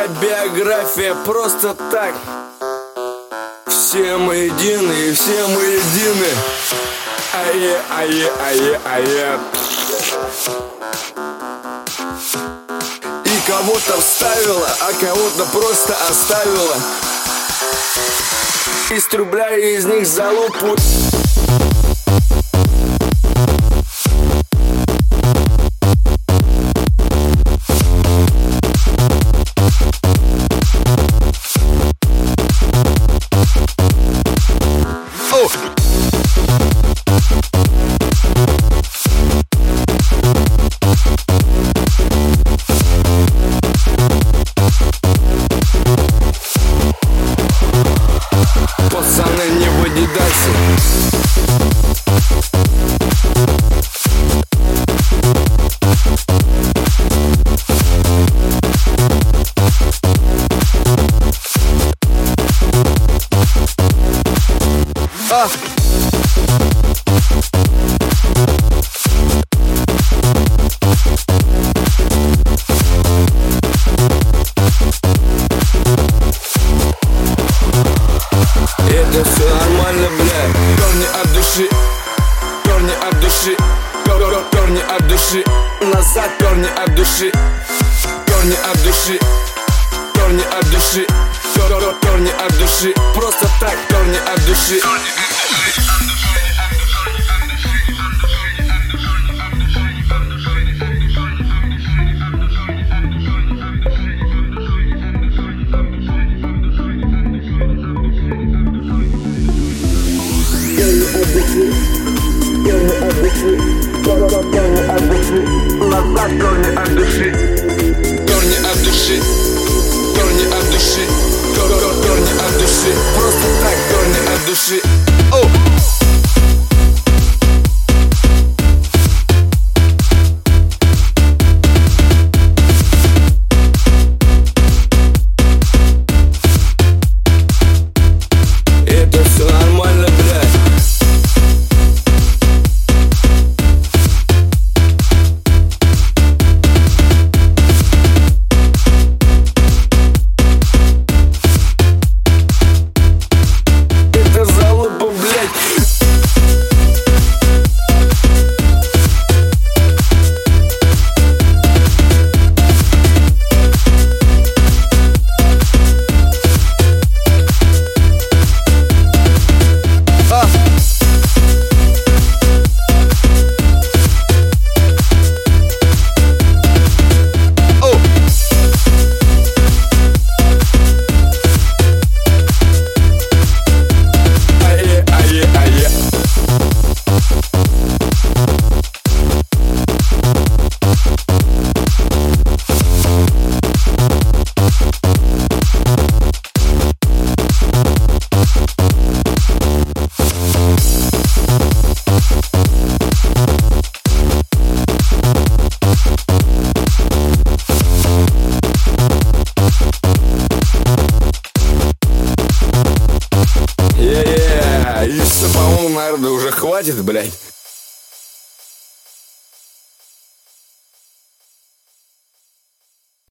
моя биография просто так. Все мы едины, все мы едины. Ае, ае, ае, ае. И кого-то вставила, а кого-то просто оставила. Истребляя из них залупу. Пацаны, не выдидайся. Это все нормально, бля. Корни от души, корни от души, корни от души. Назад, корни от души, корни от души, корни от души, корни от души. Просто так, корни от души. Назад, корни от души, корни от души, корни от души, корни от души. Просто так, корни от души. Это все нормально, блядь. И все, по-моему, наверное, уже хватит, блядь.